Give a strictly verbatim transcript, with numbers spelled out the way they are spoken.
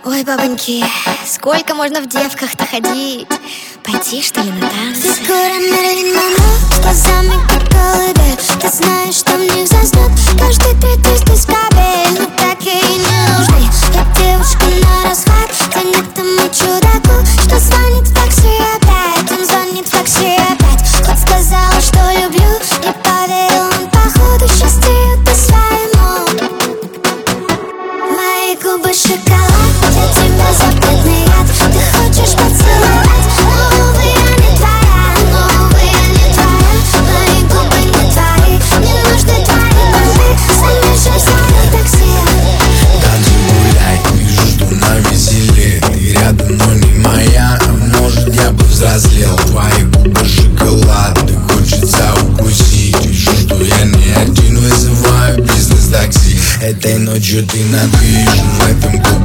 Ой, бабоньки, сколько можно в девках-то ходить? Пойти, что ли, на танцы? Фигура Мэрилин Монро, с глазами как колыбель. Ты знаешь, что в них заснет каждый третий здесь кабель. Но так ей не нужны. Я девушка на расхват, тянет тому чудаку, что звонит в такси опять. Он звонит в такси опять. Хоть сказала, что люблю, не поверил он, походу, счастью ты своему. Мои губы шоколад, для тебя запретный яд. Ты хочешь поцеловать, но, увы, я не твоя, но, увы, я не твоя. Мои губы не твои, не нужны твои губы. Замешай свое такси. Танцы гуляй, вижу, что на веселе. Ты рядом, но не моя, а может я бы взрослел. Твои губы шоколад, ты хочется укусить. Вижу, что я не один, вызываю бизнес-такси. Этой ночью ты надвижу в этом городе.